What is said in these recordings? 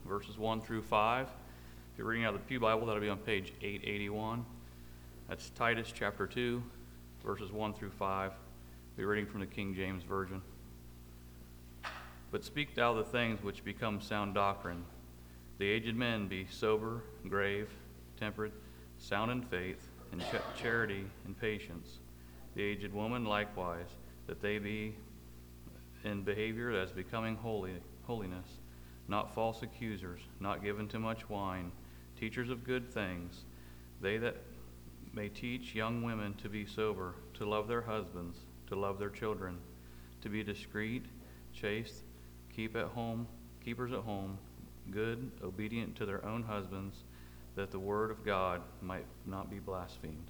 verses 1 through 5. If you're reading out of the Pew Bible, that'll be on page 881. That's Titus chapter 2, verses 1 through 5. I'll be reading from the King James Version. But speak thou the things which become sound doctrine. The aged men be sober, grave, temperate, sound in faith, in charity and patience. The aged woman likewise, that they be in behavior as becoming holiness, not false accusers, not given to much wine, teachers of good things, they that may teach young women to be sober, to love their husbands, to love their children, to be discreet, chaste, keepers at home, good, obedient to their own husbands, that the word of God might not be blasphemed.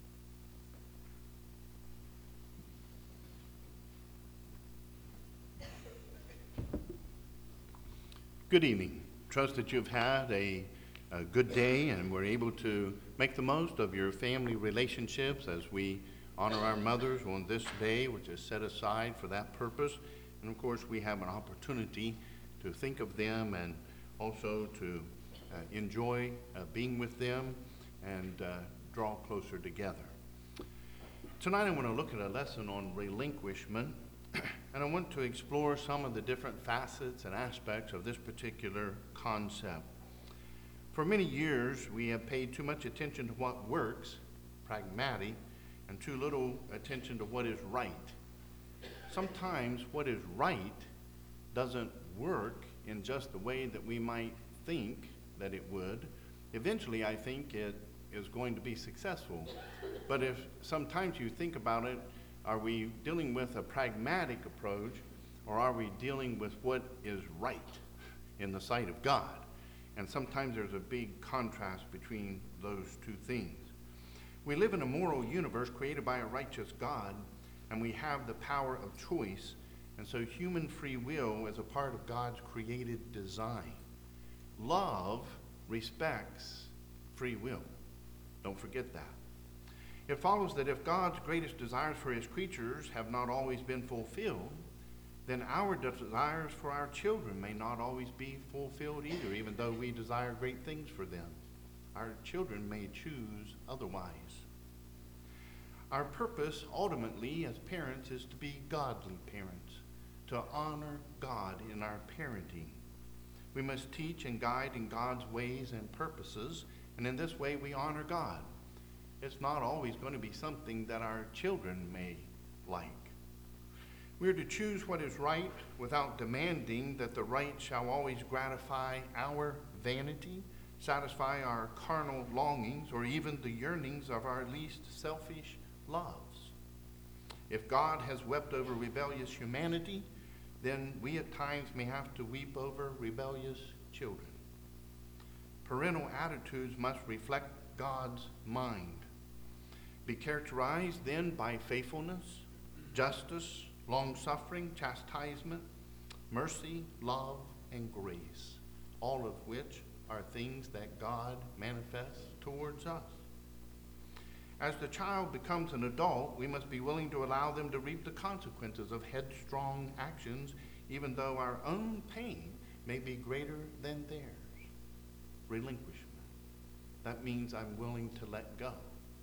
Good evening. Trust that you've had a good day and were able to make the most of your family relationships as we honor our mothers on this day, which is set aside for that purpose. And of course, we have an opportunity to think of them and also to enjoy being with them and draw closer together. Tonight, I want to look at a lesson on relinquishment. And I want to explore some of the different facets and aspects of this particular concept. For many years, we have paid too much attention to what works, pragmatic, and too little attention to what is right. Sometimes what is right doesn't work in just the way that we might think that it would. Eventually, I think it is going to be successful. But if sometimes you think about it, are we dealing with a pragmatic approach, or are we dealing with what is right in the sight of God? And sometimes there's a big contrast between those two things. We live in a moral universe created by a righteous God, and we have the power of choice, and so human free will is a part of God's created design. Love respects free will. Don't forget that. It follows that if God's greatest desires for his creatures have not always been fulfilled, then our desires for our children may not always be fulfilled either, even though we desire great things for them. Our children may choose otherwise. Our purpose, ultimately, as parents, is to be godly parents, to honor God in our parenting. We must teach and guide in God's ways and purposes, and in this way we honor God. It's not always going to be something that our children may like. We are to choose what is right without demanding that the right shall always gratify our vanity, satisfy our carnal longings, or even the yearnings of our least selfish loves. If God has wept over rebellious humanity, then we at times may have to weep over rebellious children. Parental attitudes must reflect God's mind. Be characterized then by faithfulness, justice, long-suffering, chastisement, mercy, love, and grace, all of which are things that God manifests towards us. As the child becomes an adult, we must be willing to allow them to reap the consequences of headstrong actions, even though our own pain may be greater than theirs. Relinquishment. That means I'm willing to let go.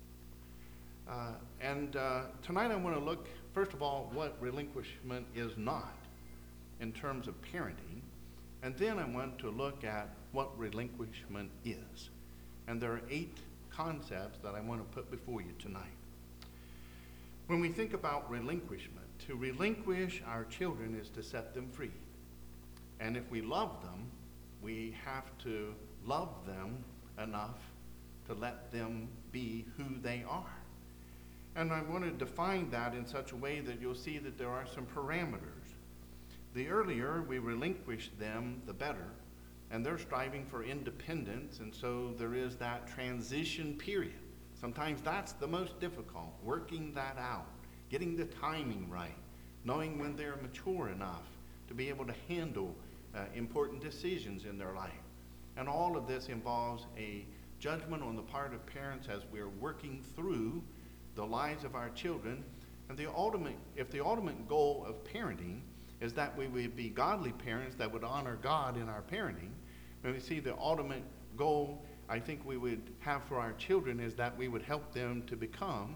Tonight I want to look, first of all, what relinquishment is not in terms of parenting, and then I want to look at what relinquishment is. And there are 8 concepts that I want to put before you tonight. When we think about relinquishment, to relinquish our children is to set them free. And if we love them, we have to love them enough to let them be who they are. And I want to define that in such a way that you'll see that there are some parameters. The earlier we relinquish them, the better. And they're striving for independence, and so there is that transition period. Sometimes that's the most difficult, working that out, getting the timing right, knowing when they're mature enough to be able to handle important decisions in their life. And all of this involves a judgment on the part of parents as we're working through the lives of our children. And if the ultimate goal of parenting is that we would be godly parents that would honor God in our parenting, And we see the ultimate goal I think we would have for our children is that we would help them to become,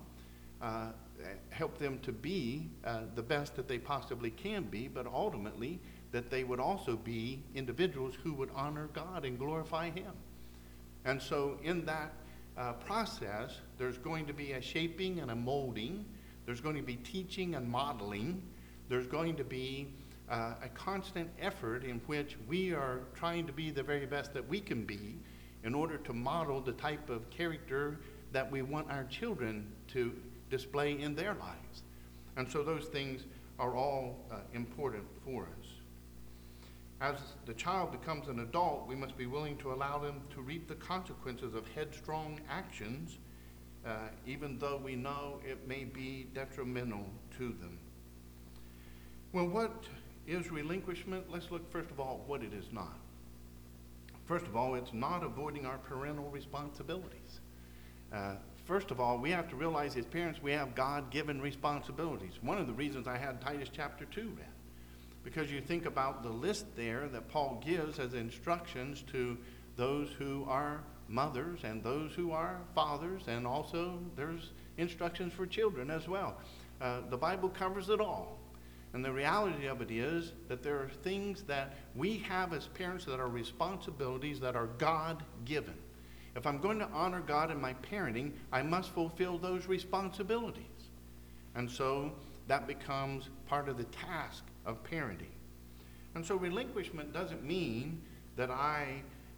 help them to be the best that they possibly can be, but ultimately that they would also be individuals who would honor God and glorify Him. And so in that process, there's going to be a shaping and a molding. There's going to be teaching and modeling. There's going to be a constant effort in which we are trying to be the very best that we can be in order to model the type of character that we want our children to display in their lives. And so those things are all important for us. As the child becomes an adult, we must be willing to allow them to reap the consequences of headstrong actions, even though we know it may be detrimental to them. Well, what is relinquishment? Let's look first of all what it is not. First of all, it's not avoiding our parental responsibilities. First of all, we have to realize as parents we have God-given responsibilities. One of the reasons I had Titus chapter 2 read, because you think about the list there that Paul gives as instructions to those who are mothers and those who are fathers, and also there's instructions for children as well. The Bible covers it all. And the reality of it is that there are things that we have as parents that are responsibilities that are God-given. If I'm going to honor God in my parenting, I must fulfill those responsibilities. And so that becomes part of the task of parenting. And so relinquishment doesn't mean that I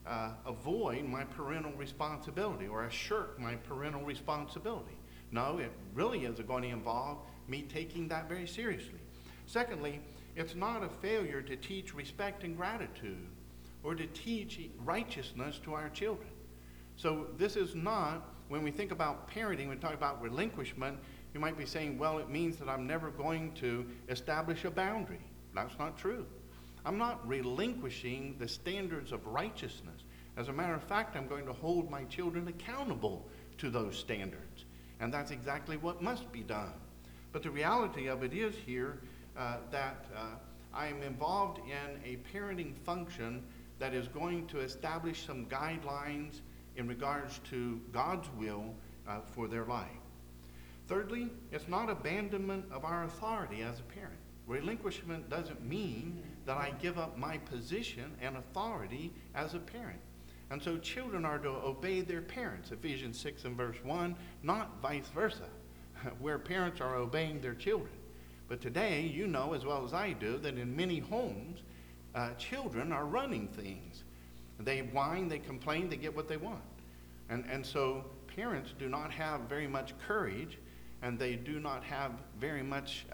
avoid my parental responsibility or I shirk my parental responsibility. No, it really is going to involve me taking that very seriously. Secondly, it's not a failure to teach respect and gratitude or to teach righteousness to our children. So this is not, when we think about parenting, when we talk about relinquishment, you might be saying, well, it means that I'm never going to establish a boundary. That's not true. I'm not relinquishing the standards of righteousness. As a matter of fact, I'm going to hold my children accountable to those standards. And that's exactly what must be done. But the reality of it is here that I am involved in a parenting function that is going to establish some guidelines in regards to God's will for their life. Thirdly, it's not abandonment of our authority as a parent. Relinquishment doesn't mean that I give up my position and authority as a parent. And so children are to obey their parents, Ephesians 6 and verse 1, not vice versa, where parents are obeying their children. But today, you know as well as I do that in many homes, children are running things. They whine, they complain, they get what they want. And so parents do not have very much courage, and they do not have very much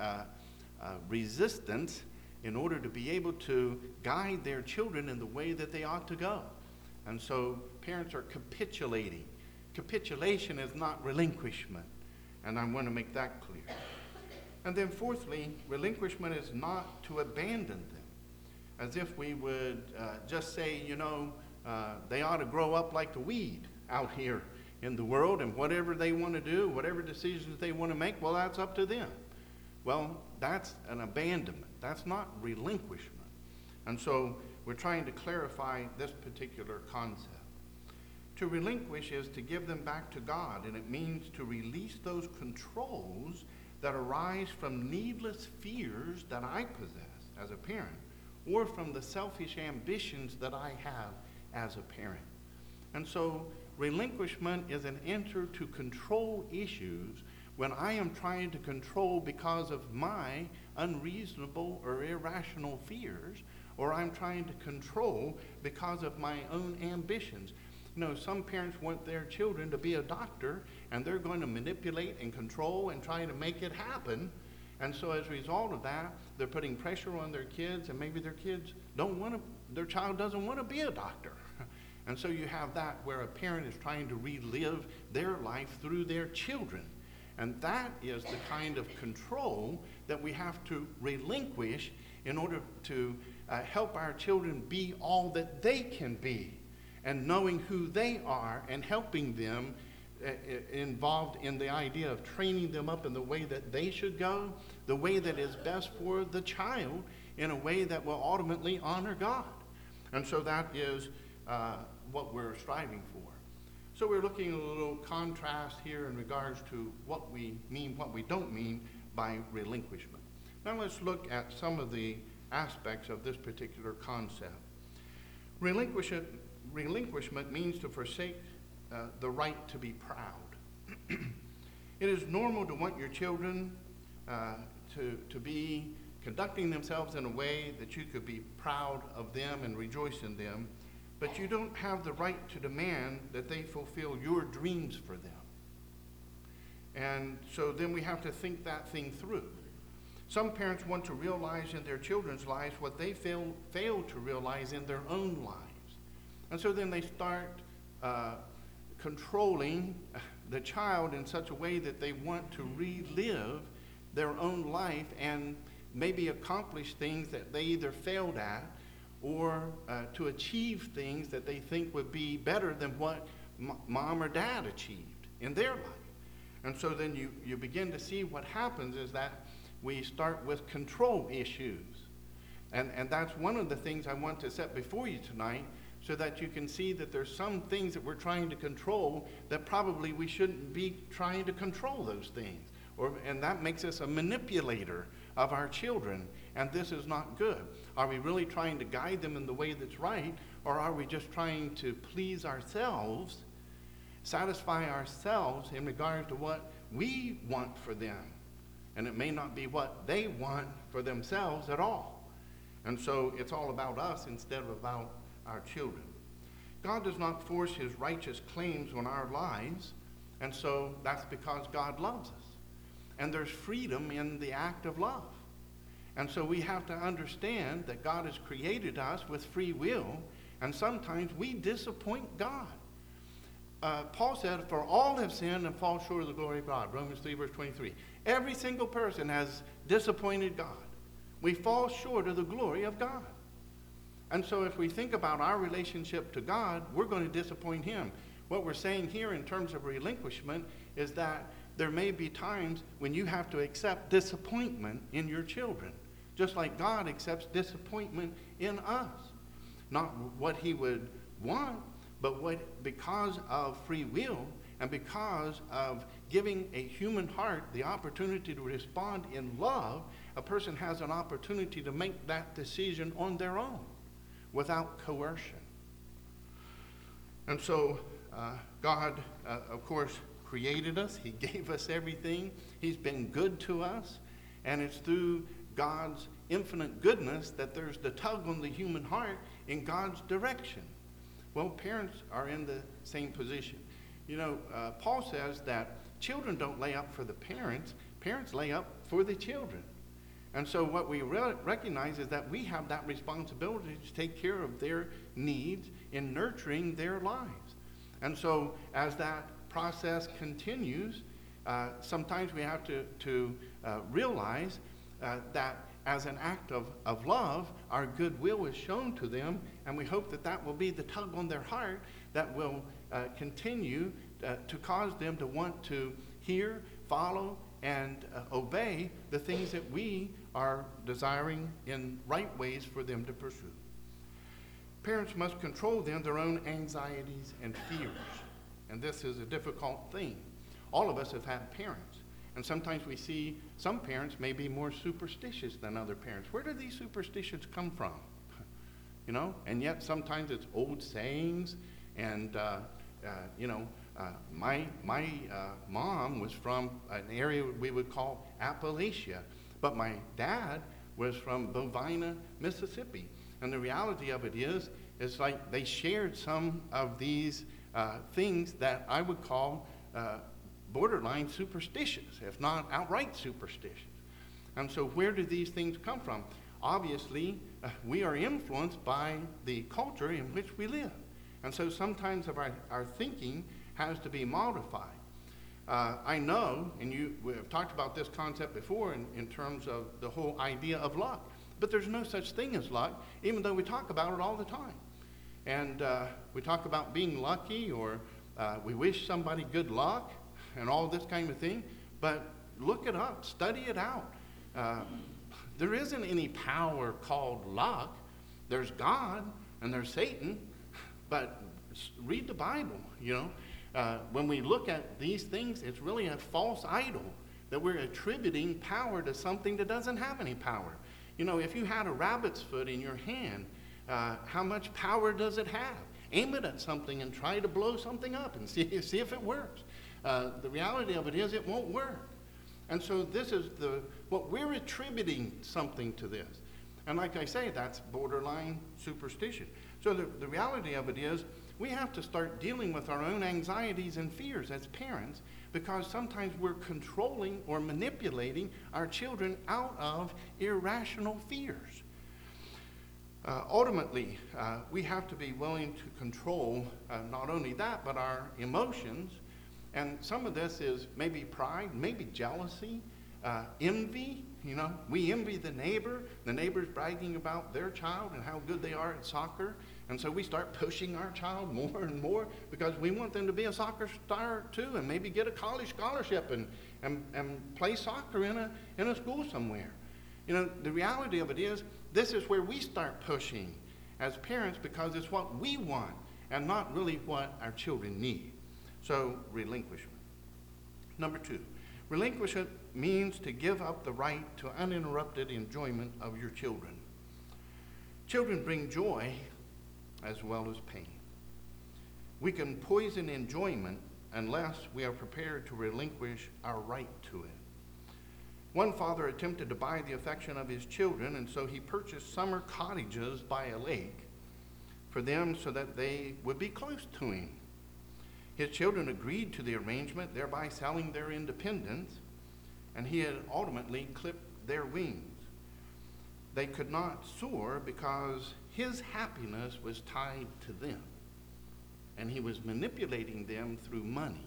resistance in order to be able to guide their children in the way that they ought to go. And so parents are capitulating. Capitulation is not relinquishment, and I want to make that clear. And then fourthly, relinquishment is not to abandon them, as if we would just say, they ought to grow up like the weed out here in the world, and whatever they want to do, whatever decisions they want to make, well, that's up to them. Well, that's an abandonment. That's not relinquishment. And so we're trying to clarify this particular concept. To relinquish is to give them back to God, and it means to release those controls that arise from needless fears that I possess as a parent, or from the selfish ambitions that I have as a parent. And so relinquishment is an enter to control issues when I am trying to control because of my unreasonable or irrational fears, or I'm trying to control because of my own ambitions. Some parents want their children to be a doctor, and they're going to manipulate and control and try to make it happen. And so as a result of that, they're putting pressure on their kids, and maybe their child doesn't want to be a doctor. And so you have that where a parent is trying to relive their life through their children. And that is the kind of control that we have to relinquish in order to help our children be all that they can be, and knowing who they are and helping them involved in the idea of training them up in the way that they should go, the way that is best for the child, in a way that will ultimately honor God. And so that is what we're striving for. So we're looking at a little contrast here in regards to what we mean, what we don't mean by relinquishment. Now let's look at some of the aspects of this particular concept. Relinquishment means to forsake the right to be proud. It is normal to want your children to be conducting themselves in a way that you could be proud of them and rejoice in them, but you don't have the right to demand that they fulfill your dreams for them. And so then we have to think that thing through. Some parents want to realize in their children's lives what they fail to realize in their own lives. And so then they start controlling the child in such a way that they want to relive their own life and maybe accomplish things that they either failed at or to achieve things that they think would be better than what mom or dad achieved in their life. And so then you begin to see what happens is that we start with control issues. And that's one of the things I want to set before you tonight, so that you can see that there's some things that we're trying to control that probably we shouldn't be trying to control those things. And that makes us a manipulator of our children, and this is not good. Are we really trying to guide them in the way that's right, or are we just trying to please ourselves, satisfy ourselves in regard to what we want for them? And it may not be what they want for themselves at all. And so it's all about us instead of about our children. God does not force his righteous claims on our lives, and so that's because God loves us. And there's freedom in the act of love. And so we have to understand that God has created us with free will, and sometimes we disappoint God. Paul said, for all have sinned and fall short of the glory of God. Romans 3, verse 23. Every single person has disappointed God. We fall short of the glory of God. And so if we think about our relationship to God, we're going to disappoint him. What we're saying here in terms of relinquishment is that there may be times when you have to accept disappointment in your children, just like God accepts disappointment in us. Not what he would want, but because of free will and because of giving a human heart the opportunity to respond in love, a person has an opportunity to make that decision on their own without coercion. And so God, of course, created us. He gave us everything. He's been good to us. And it's through God's infinite goodness that there's the tug on the human heart in God's direction. Well, parents are in the same position. You know, Paul says that children don't lay up for the parents. Parents lay up for the children. And so what we recognize is that we have that responsibility to take care of their needs in nurturing their lives. And so as that process continues, sometimes we have to realize that as an act of love, our goodwill is shown to them, and we hope that that will be the tug on their heart that will continue to cause them to want to hear, follow, and obey the things that we are desiring in right ways for them to pursue. Parents must control then their own anxieties and fears, and this is a difficult thing. All of us have had parents, and sometimes we see some parents may be more superstitious than other parents. Where do these superstitions come from? You know, and yet sometimes it's old sayings, and my mom was from an area we would call Appalachia, but my dad was from Bovina, Mississippi. And the reality of it is like they shared some of these things that I would call borderline superstitious, if not outright superstitious. And so where do these things come from? Obviously, we are influenced by the culture in which we live. And so sometimes of our thinking has to be modified. I know, and we have talked about this concept before in terms of the whole idea of luck, but there's no such thing as luck, even though we talk about it all the time. And we talk about being lucky, or we wish somebody good luck, and all this kind of thing, but look it up, study it out. There isn't any power called luck. There's God, and there's Satan, But read the Bible, you know. When we look at these things, it's really a false idol that we're attributing power to something that doesn't have any power. You know, if you had a rabbit's foot in your hand, how much power does it have? Aim it at something and try to blow something up and see if it works. The reality of it is it won't work. And so this is what we're attributing something to this. And like I say, that's borderline superstition. So the reality of it is we have to start dealing with our own anxieties and fears as parents, because sometimes we're controlling or manipulating our children out of irrational fears. Ultimately, we have to be willing to control not only that, but our emotions. And some of this is maybe pride, maybe jealousy, envy. You know, we envy the neighbor. The neighbor's bragging about their child and how good they are at soccer. And so we start pushing our child more and more because we want them to be a soccer star too, and maybe get a college scholarship and play soccer in a school somewhere. You know, the reality of it is, this is where we start pushing as parents because it's what we want and not really what our children need. So, relinquishment. Number 2, relinquishment means to give up the right to uninterrupted enjoyment of your children. Children bring joy as well as pain. We can poison enjoyment unless we are prepared to relinquish our right to it. One father attempted to buy the affection of his children, and so he purchased summer cottages by a lake for them so that they would be close to him. His children agreed to the arrangement, thereby selling their independence, and he had ultimately clipped their wings. They could not soar because his happiness was tied to them, and he was manipulating them through money.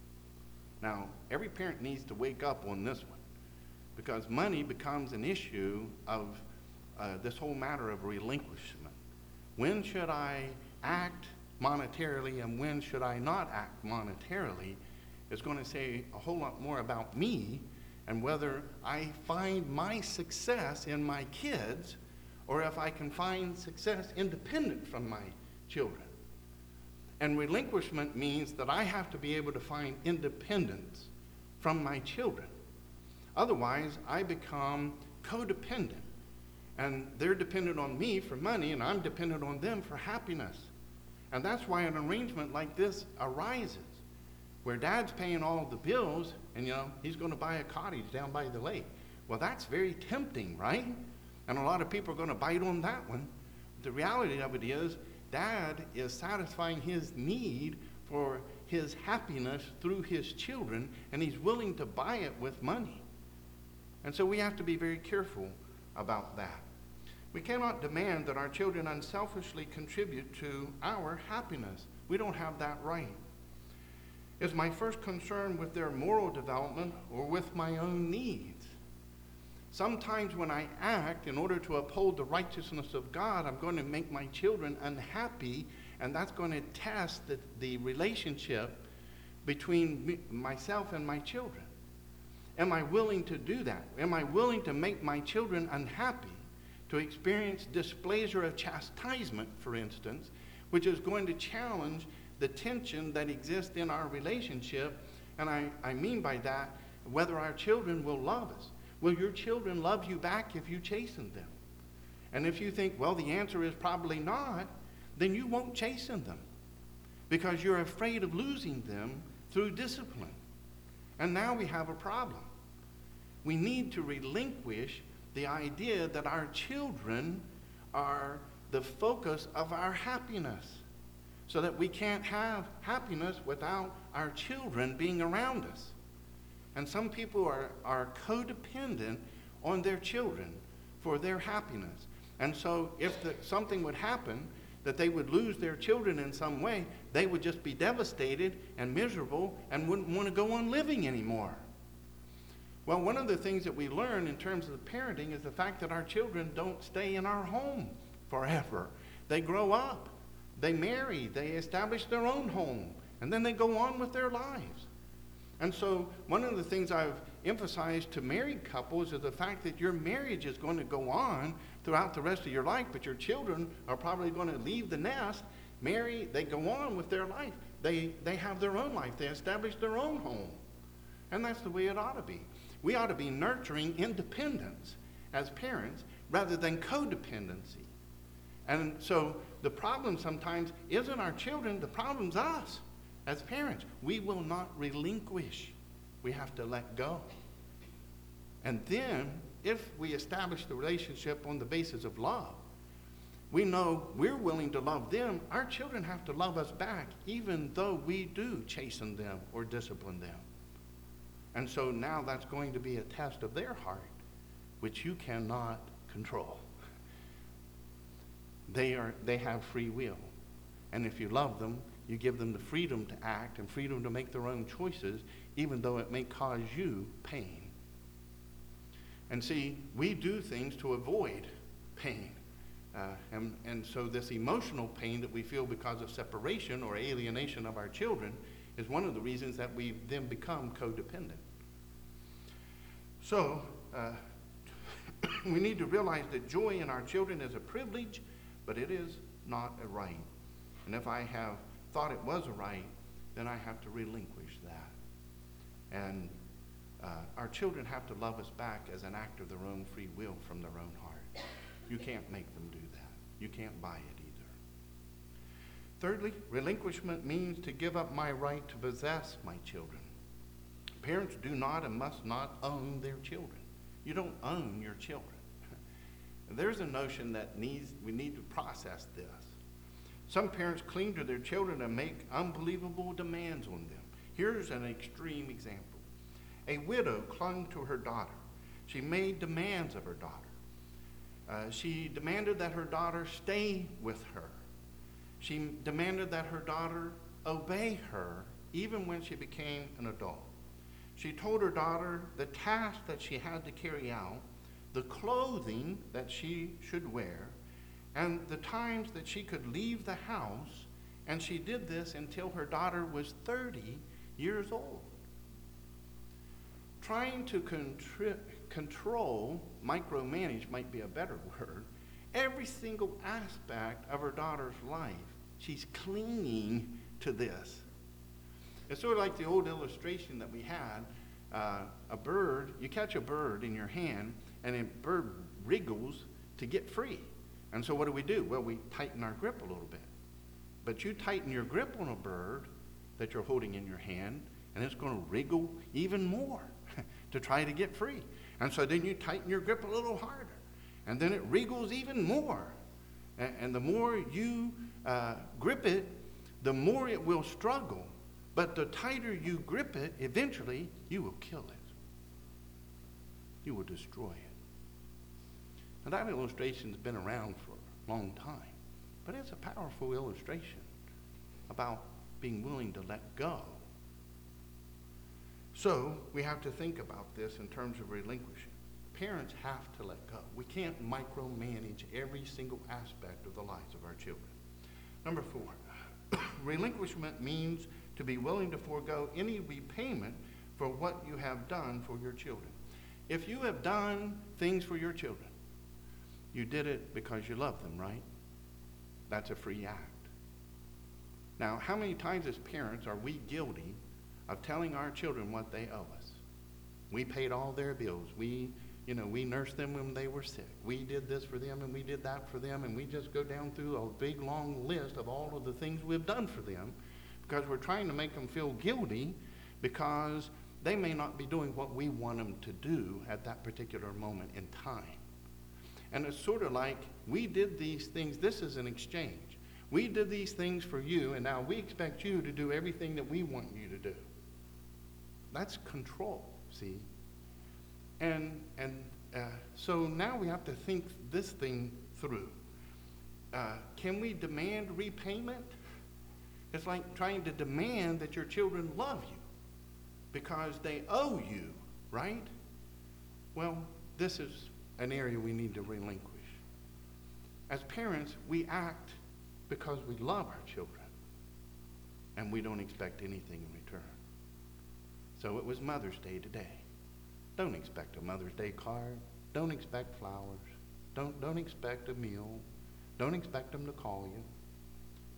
Now, every parent needs to wake up on this one, because money becomes an issue of this whole matter of relinquishment. When should I act monetarily and when should I not act monetarily is going to say a whole lot more about me and whether I find my success in my kids or if I can find success independent from my children. And relinquishment means that I have to be able to find independence from my children. Otherwise, I become codependent, and they're dependent on me for money, and I'm dependent on them for happiness. And that's why an arrangement like this arises, where dad's paying all the bills, and he's going to buy a cottage down by the lake. Well, that's very tempting, right? And a lot of people are going to bite on that one. The reality of it is, dad is satisfying his need for his happiness through his children, and he's willing to buy it with money. And so we have to be very careful about that. We cannot demand that our children unselfishly contribute to our happiness. We don't have that right. Is my first concern with their moral development or with my own needs? Sometimes when I act in order to uphold the righteousness of God, I'm going to make my children unhappy, and that's going to test the relationship between myself and my children. Am I willing to do that? Am I willing to make my children unhappy, to experience displeasure of chastisement, for instance, which is going to challenge the tension that exists in our relationship? And I mean by that, whether our children will love us. Will your children love you back if you chasten them? And if you think, well, the answer is probably not, then you won't chasten them because you're afraid of losing them through discipline. And now we have a problem. We need to relinquish the idea that our children are the focus of our happiness, so that we can't have happiness without our children being around us. And some people are codependent on their children for their happiness. And so if something would happen, that they would lose their children in some way, they would just be devastated and miserable and wouldn't want to go on living anymore. Well, one of the things that we learn in terms of parenting is the fact that our children don't stay in our home forever. They grow up, they marry, they establish their own home, and then they go on with their lives. And so one of the things I've emphasized to married couples is the fact that your marriage is going to go on throughout the rest of your life, but your children are probably going to leave the nest marry, they go on with their life. They have their own life. They establish their own home. And that's the way it ought to be. We ought to be nurturing independence as parents rather than codependency. And so the problem sometimes isn't our children, the problem's us as parents. We will not relinquish. We have to let go. And then, if we establish the relationship on the basis of love, we know we're willing to love them. Our children have to love us back, even though we do chasten them or discipline them. And so now that's going to be a test of their heart, which you cannot control. They have free will. And if you love them, you give them the freedom to act and freedom to make their own choices, even though it may cause you pain. And see, we do things to avoid pain. And so this emotional pain that we feel because of separation or alienation of our children is one of the reasons that we then become codependent. So we need to realize that joy in our children is a privilege, but it is not a right. And if I have thought it was a right, then I have to relinquish that. And our children have to love us back as an act of their own free will from their own heart. You can't make them do that. You can't buy it either. Thirdly, relinquishment means to give up my right to possess my children. Parents do not and must not own their children. You don't own your children. There's a notion that we need to process this. Some parents cling to their children and make unbelievable demands on them. Here's an extreme example. A widow clung to her daughter. She made demands of her daughter. She demanded that her daughter stay with her. She demanded that her daughter obey her even when she became an adult. She told her daughter the task that she had to carry out, the clothing that she should wear, and the times that she could leave the house, and she did this until her daughter was 30 years old. Trying to control, micromanage might be a better word, every single aspect of her daughter's life. She's clinging to this. It's sort of like the old illustration that we had. A bird, you catch a bird in your hand, and a bird wriggles to get free. And so what do? Well, we tighten our grip a little bit. But you tighten your grip on a bird that you're holding in your hand, and it's going to wriggle even more to try to get free. And so then you tighten your grip a little harder, and then it wriggles even more. And the more you grip it, the more it will struggle. But the tighter you grip it, eventually you will kill it. You will destroy it. Now that illustration's been around for a long time, but it's a powerful illustration about being willing to let go. So we have to think about this in terms of relinquishing. Parents have to let go. We can't micromanage every single aspect of the lives of our children. Number 4, relinquishment means to be willing to forego any repayment for what you have done for your children. If you have done things for your children, you did it because you love them, right? That's a free act. Now, how many times as parents are we guilty of telling our children what they owe us? We paid all their bills. We nursed them when they were sick. We did this for them and we did that for them, and we just go down through a big long list of all of the things we've done for them because we're trying to make them feel guilty because they may not be doing what we want them to do at that particular moment in time. And it's sort of like we did these things. This is an exchange. We did these things for you, and now we expect you to do everything that we want you to do. That's control, see? And so now we have to think this thing through. Can we demand repayment? It's like trying to demand that your children love you because they owe you, right? Well, this is an area we need to relinquish. As parents, we act because we love our children, and we don't expect anything in return. So it was Mother's Day today. Don't expect a Mother's Day card. Don't expect flowers. Don't expect a meal. Don't expect them to call you.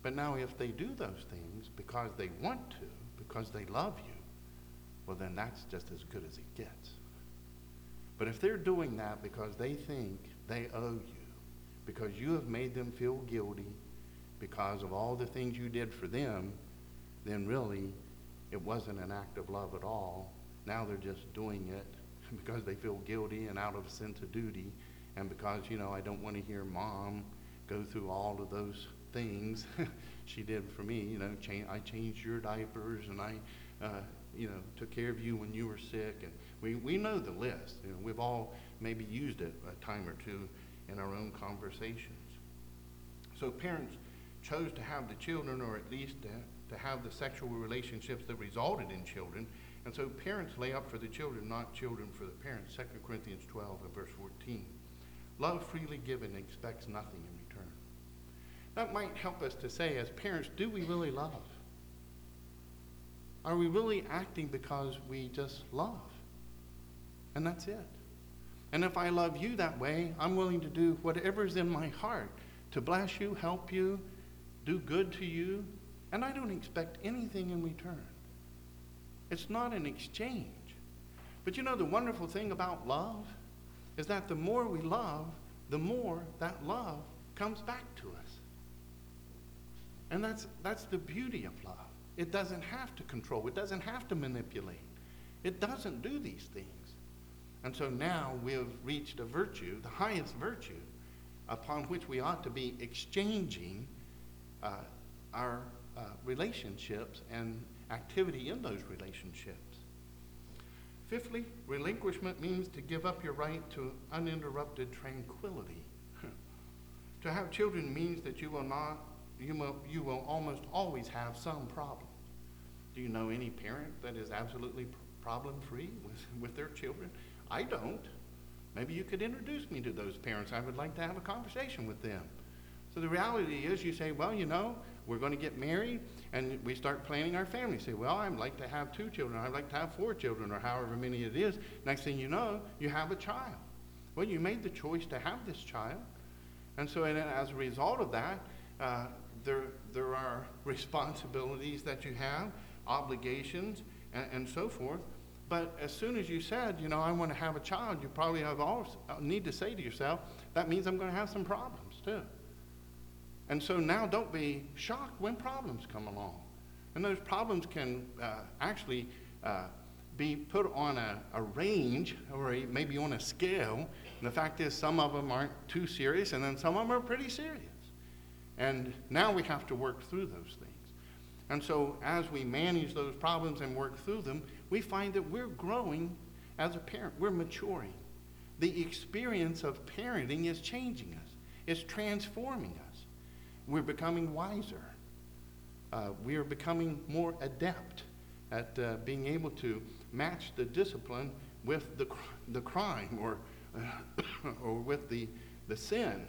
But now if they do those things because they want to, because they love you, well then that's just as good as it gets. But if they're doing that because they think they owe you, because you have made them feel guilty because of all the things you did for them, then really it wasn't an act of love at all. Now they're just doing it because they feel guilty and out of sense of duty, and because, I don't want to hear Mom go through all of those things she did for me. I changed your diapers, and I took care of you when you were sick, and we know the list. We've all maybe used it a time or two in our own conversations. So parents chose to have the children, or at least to have the sexual relationships that resulted in children. And so parents lay up for the children, not children for the parents. 2 Corinthians 12 and verse 14. Love freely given expects nothing in return. That might help us to say, as parents, do we really love? Are we really acting because we just love? And that's it. And if I love you that way, I'm willing to do whatever's in my heart to bless you, help you, do good to you, and I don't expect anything in return. It's not an exchange. But the wonderful thing about love is that the more we love, the more that love comes back to us. And that's the beauty of love. It doesn't have to control. It doesn't have to manipulate. It doesn't do these things. And so now we have reached a virtue, the highest virtue, upon which we ought to be exchanging our relationships and activity in those relationships. Fifthly, relinquishment means to give up your right to uninterrupted tranquility. To have children means that you will almost always have some problem. Do you know any parent that is absolutely problem-free with their children? I don't. Maybe you could introduce me to those parents. I would like to have a conversation with them. So the reality is, you say, well, we're going to get married, and we start planning our family. You say, well, I'd like to have 2 children. I'd like to have 4 children, or however many it is. Next thing you know, you have a child. Well, you made the choice to have this child. And so as a result of that, there are responsibilities that you have, obligations, and so forth. But as soon as you said, I want to have a child, you probably need to say to yourself, that means I'm going to have some problems too. And so now don't be shocked when problems come along. And those problems can actually be put on a range, or maybe on a scale. And the fact is, some of them aren't too serious, and then some of them are pretty serious. And now we have to work through those things. And so as we manage those problems and work through them, we find that we're growing as a parent. We're maturing. The experience of parenting is changing us. It's transforming us. We're becoming wiser. We are becoming more adept at being able to match the discipline with the crime or with the sin.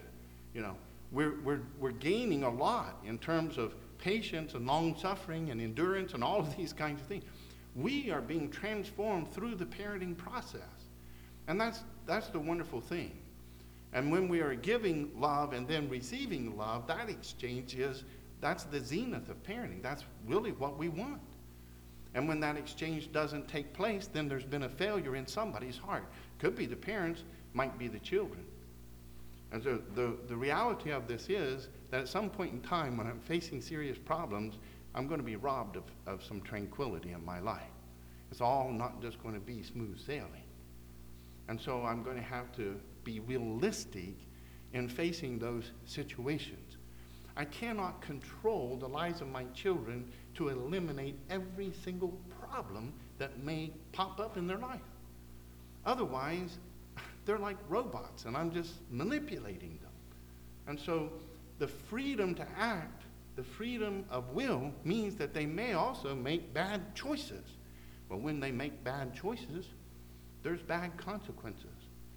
We're gaining a lot in terms of patience and long-suffering and endurance and all of these kinds of things. We are being transformed through the parenting process. And that's the wonderful thing. And when we are giving love and then receiving love, that exchange that's the zenith of parenting. That's really what we want. And when that exchange doesn't take place, then there's been a failure in somebody's heart. Could be the parents, might be the children. And so the reality of this is that at some point in time, when I'm facing serious problems, I'm going to be robbed of some tranquility in my life. It's all not just going to be smooth sailing. And so I'm going to have to be realistic in facing those situations. I cannot control the lives of my children to eliminate every single problem that may pop up in their life. Otherwise, they're like robots, and I'm just manipulating them. And so the freedom to act, the freedom of will, means that they may also make bad choices. But when they make bad choices, there's bad consequences.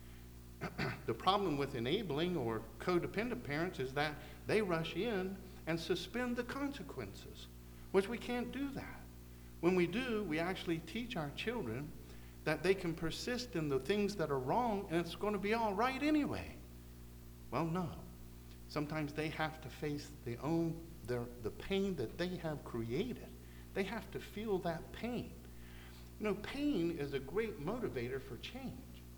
The problem with enabling or codependent parents is that they rush in and suspend the consequences, which we can't do that. When we do, we actually teach our children that they can persist in the things that are wrong and it's going to be all right anyway. Well, no. Sometimes they have to face the pain that they have created. They have to feel that pain. Pain is a great motivator for change.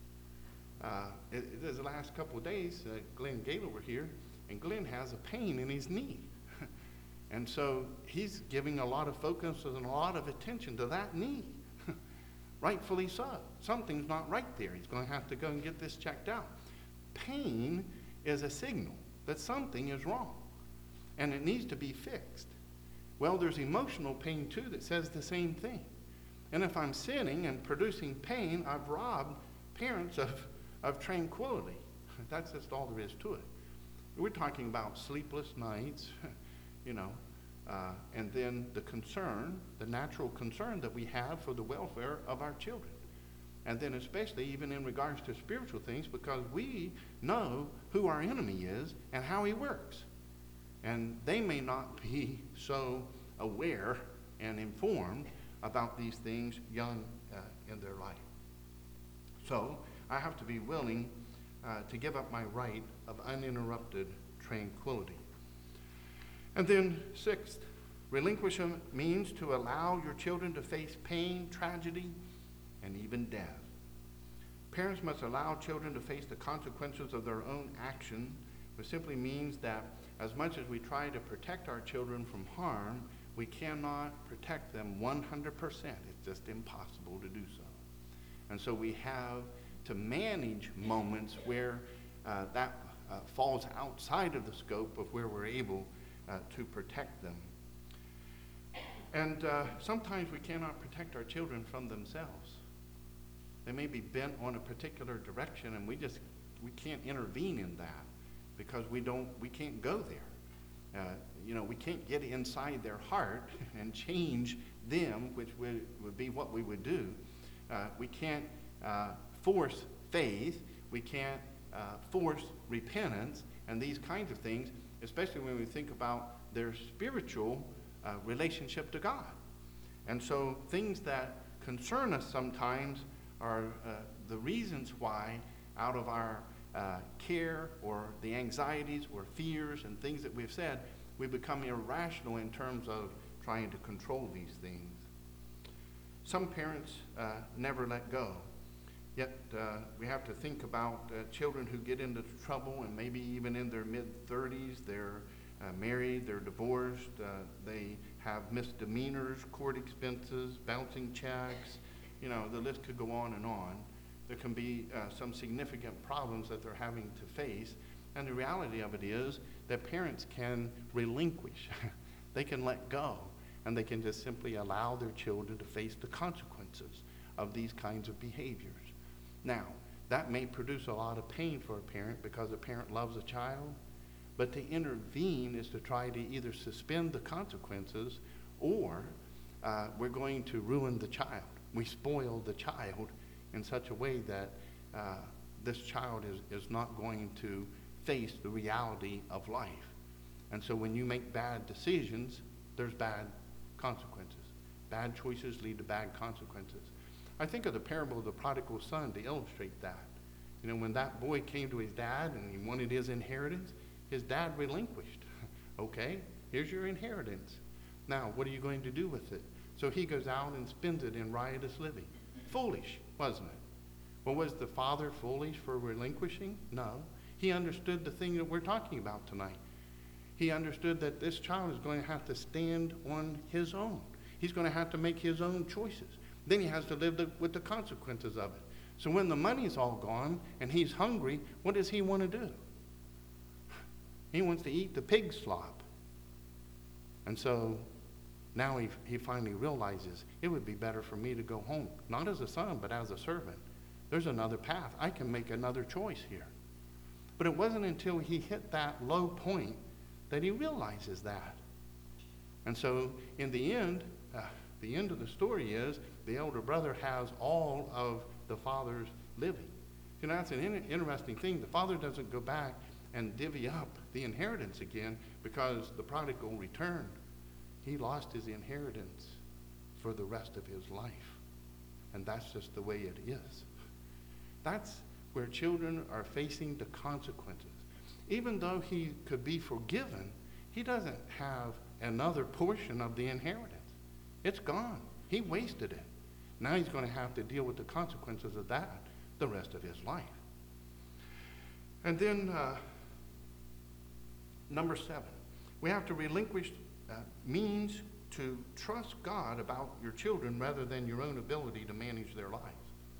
The last couple of days, Glenn Gaylor were here, and Glenn has a pain in his knee. And so he's giving a lot of focus and a lot of attention to that knee. Rightfully so. Something's not right there. He's going to have to go and get this checked out. Pain is a signal that something is wrong, and it needs to be fixed. Well, there's emotional pain too that says the same thing. And if I'm sinning and producing pain, I've robbed parents of tranquility. That's just all there is to it. We're talking about sleepless nights, and then the natural concern that we have for the welfare of our children. And then especially even in regards to spiritual things, because we know who our enemy is and how he works. And they may not be so aware and informed about these things young in their life. So I have to be willing to give up my right of uninterrupted tranquility. And then sixth, relinquishment means to allow your children to face pain, tragedy, and even death. Parents must allow children to face the consequences of their own action, which simply means that as much as we try to protect our children from harm, we cannot protect them 100%. It's just impossible to do so. And so we have to manage moments where that falls outside of the scope of where we're able to protect them. And sometimes we cannot protect our children from themselves. They may be bent on a particular direction, and we can't intervene in that because we can't go there. We can't get inside their heart and change them, which would be what we would do. We can't force faith. We can't force repentance and these kinds of things, especially when we think about their spiritual relationship to God. And so things that concern us sometimes are the reasons why, out of our care or the anxieties or fears and things that we've said, we become irrational in terms of trying to control these things. Some parents never let go. Yet we have to think about children who get into trouble and maybe even in their mid-30s, they're married, they're divorced, they have misdemeanors, court expenses, bouncing checks. The list could go on and on. There can be some significant problems that they're having to face. And the reality of it is that parents can relinquish. They can let go, and they can just simply allow their children to face the consequences of these kinds of behaviors. Now, that may produce a lot of pain for a parent because a parent loves a child, but to intervene is to try to either suspend the consequences or we're going to ruin the child. We spoil the child in such a way that this child is not going to face the reality of life. And so when you make bad decisions, there's bad consequences. Bad choices lead to bad consequences. I think of the parable of the prodigal son to illustrate that. When that boy came to his dad and he wanted his inheritance, his dad relinquished. Okay, here's your inheritance. Now, what are you going to do with it? So he goes out and spends it in riotous living. Foolish, wasn't it? Well, was the father foolish for relinquishing? No. He understood the thing that we're talking about tonight. He understood that this child is going to have to stand on his own. He's going to have to make his own choices. Then he has to live with the consequences of it. So when the money's all gone and he's hungry, what does he want to do? He wants to eat the pig slop. And so now he finally realizes it would be better for me to go home, not as a son, but as a servant. There's another path. I can make another choice here. But it wasn't until he hit that low point that he realizes that. And so in the end of the story is the elder brother has all of the father's living. That's an interesting thing. The father doesn't go back and divvy up the inheritance again because the prodigal returned. He lost his inheritance for the rest of his life. And that's just the way it is. That's where children are facing the consequences. Even though he could be forgiven, he doesn't have another portion of the inheritance. It's gone. He wasted it. Now he's going to have to deal with the consequences of that the rest of his life. And then number 7, we have to relinquish means to trust God about your children rather than your own ability to manage their lives.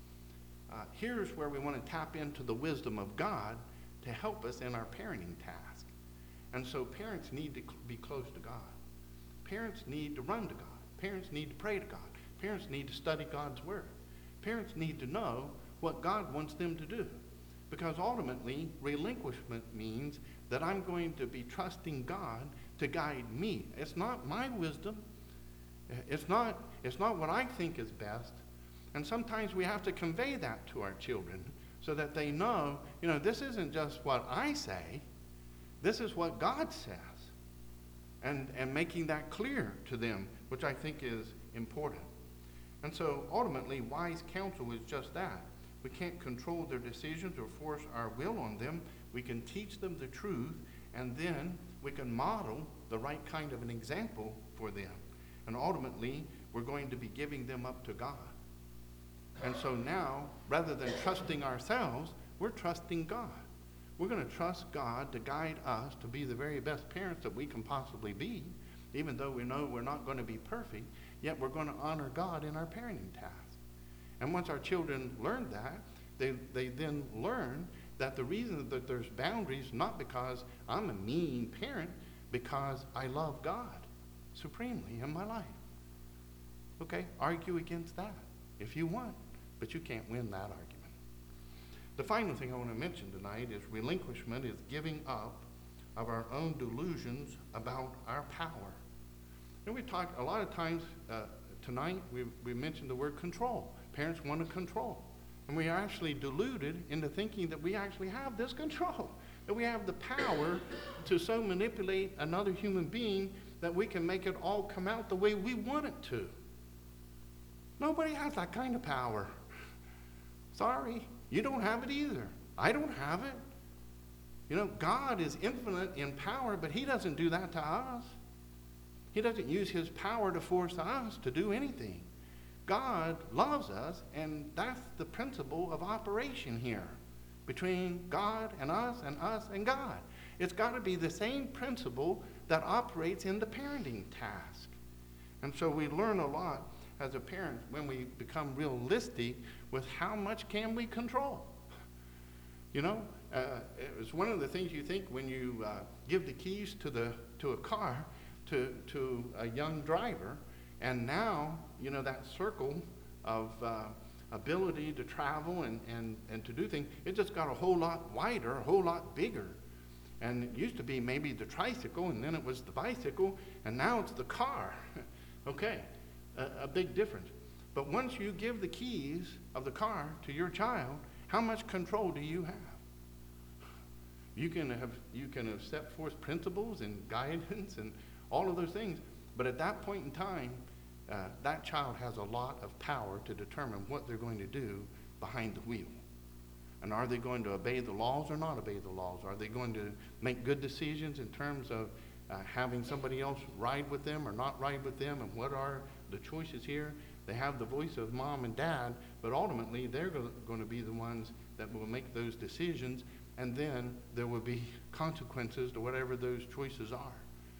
Here's where we want to tap into the wisdom of God to help us in our parenting task. And so parents need to be close to God. Parents need to run to God. Parents need to pray to God. Parents need to study God's word. Parents need to know what God wants them to do. Because ultimately, relinquishment means that I'm going to be trusting God to guide me. It's not my wisdom. It's not what I think is best. And sometimes we have to convey that to our children so that they know, this isn't just what I say. This is what God says. And making that clear to them, which I think is important. And so ultimately, wise counsel is just that. We can't control their decisions or force our will on them. We can teach them the truth, and then we can model the right kind of an example for them. And ultimately, we're going to be giving them up to God. And so now, rather than trusting ourselves, we're trusting God. We're going to trust God to guide us to be the very best parents that we can possibly be, even though we know we're not going to be perfect, yet we're going to honor God in our parenting task. And once our children learn that, they then learn that the reason that there's boundaries, not because I'm a mean parent, because I love God supremely in my life. Okay, argue against that if you want, but you can't win that argument. The final thing I want to mention tonight is relinquishment is giving up of our own delusions about our power. And we talk a lot of times tonight, we mentioned the word control. Parents want to control. And we are actually deluded into thinking that we actually have this control, that we have the power to so manipulate another human being that we can make it all come out the way we want it to. Nobody has that kind of power. Sorry, you don't have it either. I don't have it. God is infinite in power, but he doesn't do that to us. He doesn't use his power to force us to do anything. God loves us, and that's the principle of operation here between God and us and God. It's got to be the same principle that operates in the parenting task. And so we learn a lot as a parent when we become realistic with how much can we control. It's one of the things you think when you give the keys to a car to a young driver, and now, that circle of ability to travel and to do things, it just got a whole lot wider, a whole lot bigger. And it used to be maybe the tricycle, and then it was the bicycle, and now it's the car. Okay, a big difference. But once you give the keys of the car to your child, how much control do you have? You can have set forth principles and guidance and all of those things, but at that point in time, that child has a lot of power to determine what they're going to do behind the wheel. And are they going to obey the laws or not obey the laws? Are they going to make good decisions in terms of having somebody else ride with them or not ride with them? And what are the choices here? They have the voice of mom and dad, but ultimately they're going to be the ones that will make those decisions, and then there will be consequences to whatever those choices are.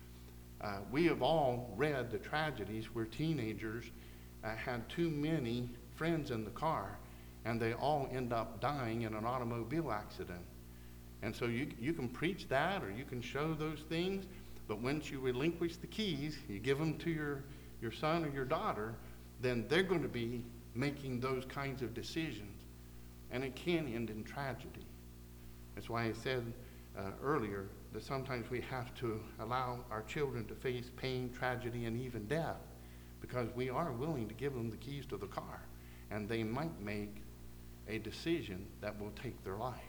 We have all read the tragedies where teenagers had too many friends in the car, and they all end up dying in an automobile accident. And so you can preach that, or you can show those things, but once you relinquish the keys, you give them to your son or your daughter, then they're going to be making those kinds of decisions, and it can end in tragedy. That's why I said earlier that sometimes we have to allow our children to face pain, tragedy, and even death, because we are willing to give them the keys to the car, and they might make a decision that will take their life.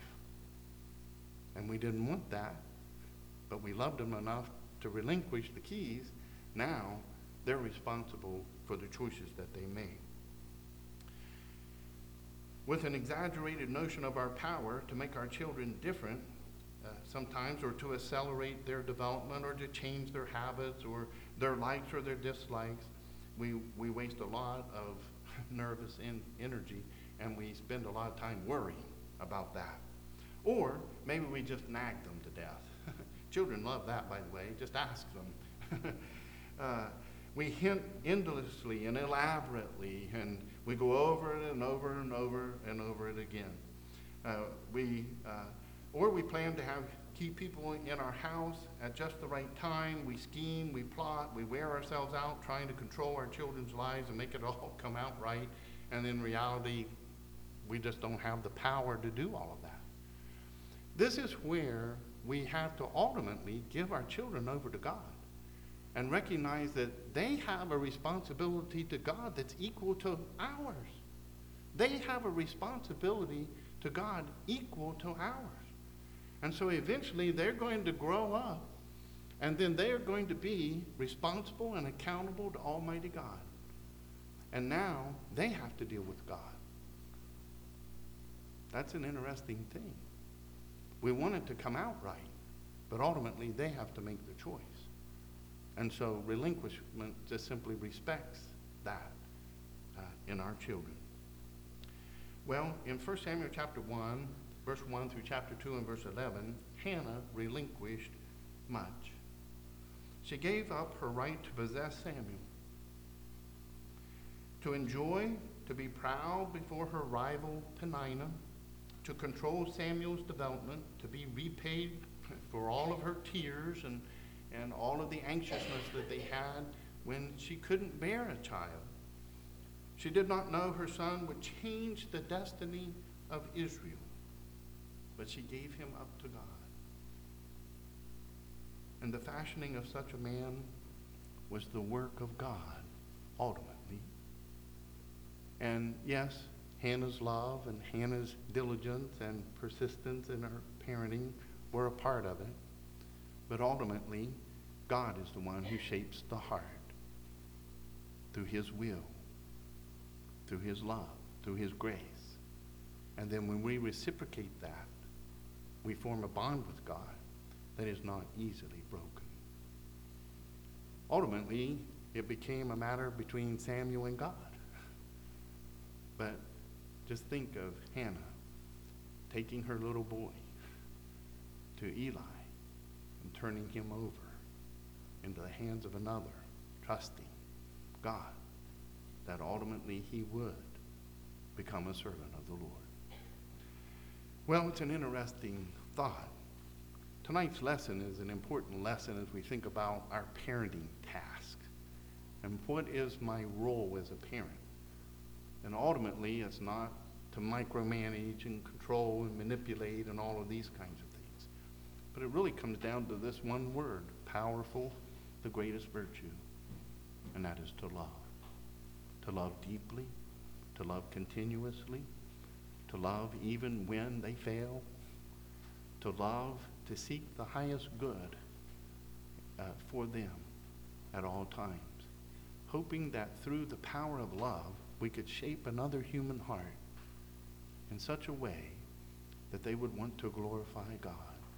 And we didn't want that, but we loved them enough to relinquish the keys. Now they're responsible for the choices that they made. With an exaggerated notion of our power to make our children different, sometimes, or to accelerate their development, or to change their habits, or their likes or their dislikes. We waste a lot of nervous energy, and we spend a lot of time worrying about that. Or maybe we just nag them to death. Children love that, by the way. Just ask them. We hint endlessly and elaborately, and we go over it and over and over and over it again. Or we plan to keep people in our house at just the right time. We scheme, we plot, we wear ourselves out trying to control our children's lives and make it all come out right. And in reality, we just don't have the power to do all of that. This is where we have to ultimately give our children over to God and recognize that they have a responsibility to God that's equal to ours. They have a responsibility to God equal to ours. And so eventually they're going to grow up, and then they're going to be responsible and accountable to Almighty God. And now they have to deal with God. That's an interesting thing. We want it to come out right, but ultimately they have to make the choice. And so relinquishment just simply respects that in our children. Well, in 1 Samuel chapter 1, verse 1 through chapter 2 and verse 11, Hannah relinquished much. She gave up her right to possess Samuel, to enjoy, to be proud before her rival Peninnah, to control Samuel's development, to be repaid for all of her tears and all of the anxiousness that they had when she couldn't bear a child. She did not know her son would change the destiny of Israel, but she gave him up to God. And the fashioning of such a man was the work of God, ultimately. And yes, Hannah's love and Hannah's diligence and persistence in her parenting were a part of it. But ultimately, God is the one who shapes the heart through his will, through his love, through his grace. And then when we reciprocate that, we form a bond with God that is not easily broken. Ultimately, it became a matter between Samuel and God. But just think of Hannah taking her little boy to Eli and turning him over into the hands of another, trusting God that ultimately he would become a servant of the Lord. Well, it's an interesting thought. Tonight's lesson is an important lesson as we think about our parenting task and what is my role as a parent. And ultimately, it's not to micromanage and control and manipulate and all of these kinds of things. But it really comes down to this one word, powerful, the greatest virtue, and that is to love. To love deeply, to love continuously, to love even when they fail, to love, to seek the highest good for them at all times, hoping that through the power of love, we could shape another human heart in such a way that they would want to glorify God.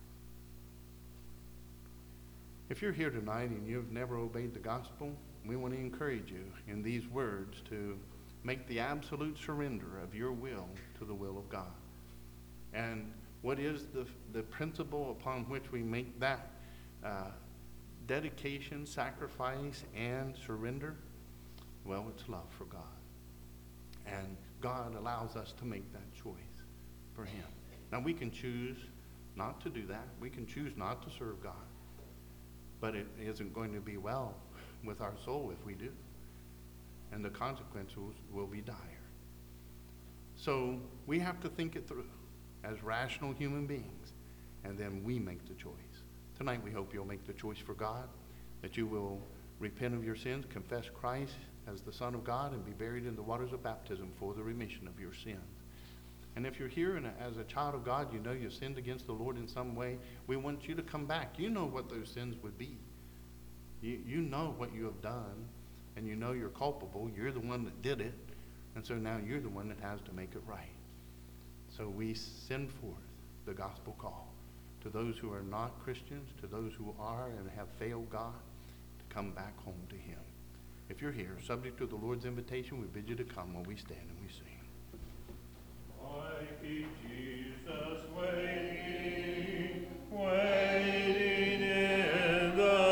If you're here tonight and you've never obeyed the gospel, we want to encourage you in these words to make the absolute surrender of your will to the will of God. And what is the principle upon which we make that dedication, sacrifice, and surrender? Well, it's love for God. And God allows us to make that choice for him. Now, we can choose not to do that. We can choose not to serve God. But it isn't going to be well with our soul if we do. And the consequences will be dire. So we have to think it through as rational human beings, and then we make the choice. Tonight we hope you'll make the choice for God, that you will repent of your sins, confess Christ as the Son of God, and be buried in the waters of baptism for the remission of your sins. And if you're here and as a child of God, you know you've sinned against the Lord in some way, we want you to come back. You know what those sins would be. You know what you have done, and you know you're culpable. You're the one that did it, and so now you're the one that has to make it right. So we send forth the gospel call to those who are not Christians, to those who are and have failed God, to come back home to him. If you're here, subject to the Lord's invitation, we bid you to come while we stand and we sing. I